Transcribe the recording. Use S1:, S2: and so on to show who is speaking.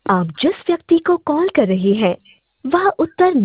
S1: आप जिस व्यक्ति को कॉल कर रहे हैं वह उत्तर